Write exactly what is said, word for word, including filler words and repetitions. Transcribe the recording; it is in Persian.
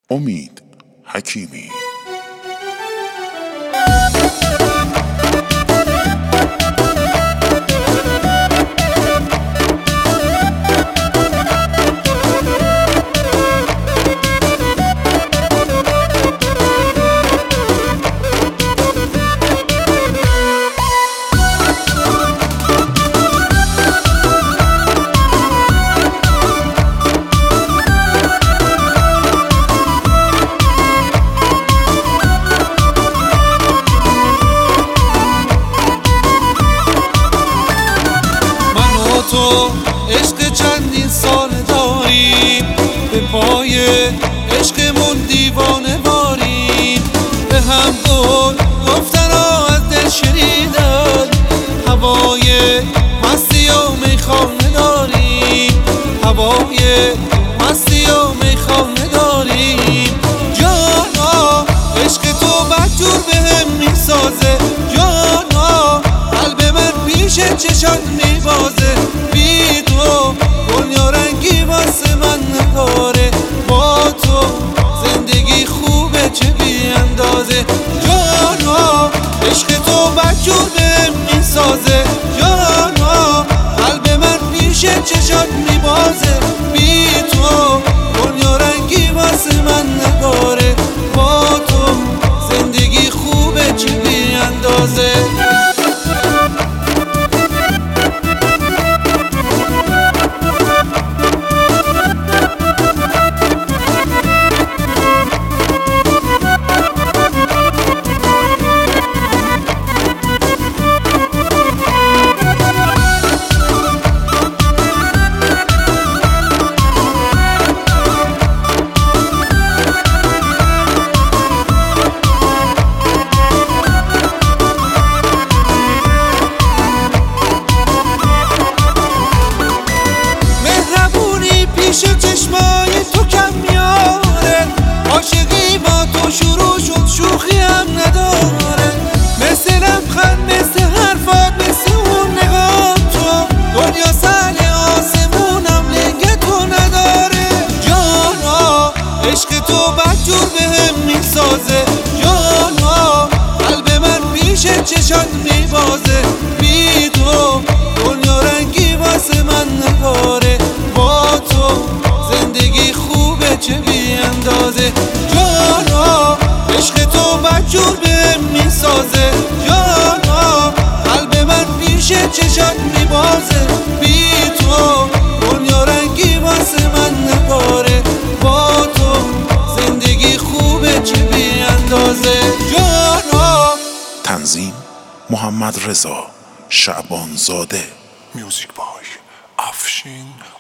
امید حکیمی. تو عشق چندین سال داریم، به پای عشقمون دیوانه باریم، به هم قول گفتن ها از دل شنیدن، هوای مستی و میخانه داریم، هوای مستی و میخانه داریم. جانا عشق تو بدجور به هم میسازه، جانا قلب من پیش چشات میبازه، بی تو دنیا رنگی واسه من نداره، با تو زندگی خوبه چه بی اندازه. جانا عشق تو بدجور بهم میسازه، جانا قلب من پیش چشات میبازه، بی تو دنیا رنگی واسه من نداره، با تو زندگی خوبه چه بی اندازه. پیش چشمای تو کم میاره، عاشقی با تو شروع شد شوخی هم نداره، مثل لبخند مثل حرفات مثل اون نگاه تو، دنیا سر آسمونم لنگ تو نداره. جانا عشق تو بدجور بهم میسازه، جانا قلب من پیش چشات میبازه، بی تو دنیا رنگی واسه من نداره، با تو زندگی خوبه چه بی اندازه. جانا عشق تو بدجور بهم میسازه، جانا قلب من پیش چشات میبازه، بی تو دنیا رنگی واسه من نداره، با تو زندگی خوبه چه بی اندازه. جانا. تنظیم محمد رضا شعبان زاده. میوزیک بای افشین